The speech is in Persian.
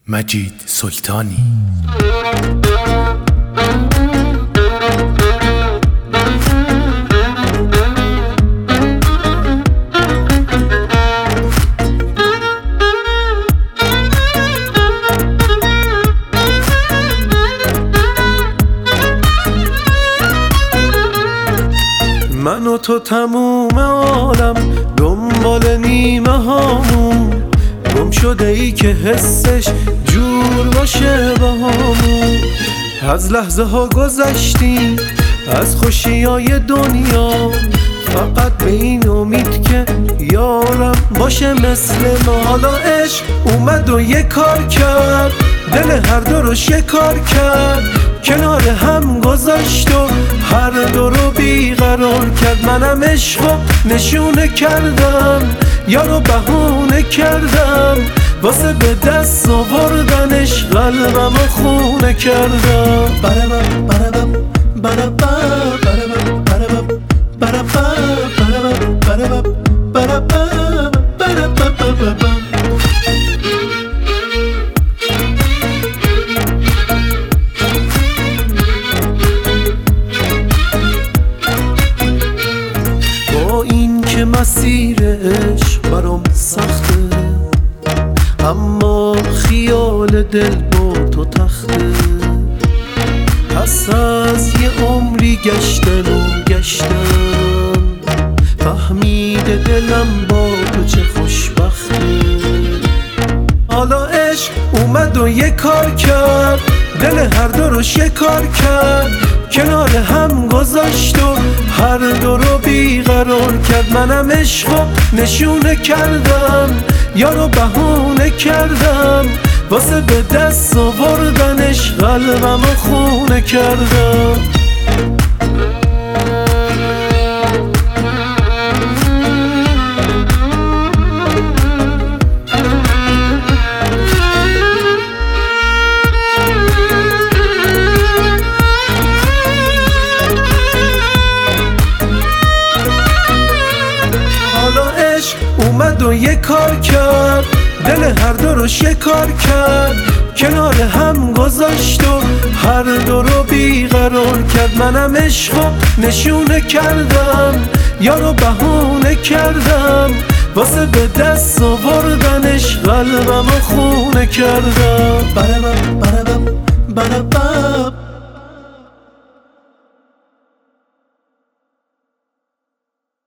مجید سلطانی. من و تو تموم عالم دنبال نیمه هامون، گم شده ای که حسش جور باشه با همون. از لحظه ها گذشتیم از خوشی های دنیا، فقط به این امید که یارم باشه مثل ما. حالا عشق اومد و یه کار کرد، دل هر دو رو شکار کرد، کنار هم گذاشت و هر دو رو بیقرار کرد. منم عشقو نشونه کردم، یارو بهونه کردم، واسه به دست آوردنش قلبم و خونه کردم. بربم بربم بربم بربم بربم بربم بربم بربم بربم بربم. با این که مسیر عشق برام سخته، اما خیال دل با تو تخته. پس از یه عمری گشتن و گشتن، فهمیده دلم با تو چه خوشبخته. حالا عشق اومد و یه کار کرد، دل هر دو رو شکار کرد، کنار هم گذاشت و هر دو رو بیقرار کرد. منم عشقو نشونه کردم، یارو بهونه کردم، واسه به دست آوردنش قلبم و خونه کردم. اومد و یه کار کرد، دل هر دو رو شکار کرد، کنار هم گذاشت و هر دو رو بیقرار کرد. منم عشقو نشونه کردم، یارو بهونه کردم، واسه به دست آوردنش قلبم و خونه کردم. بربم بربم بربم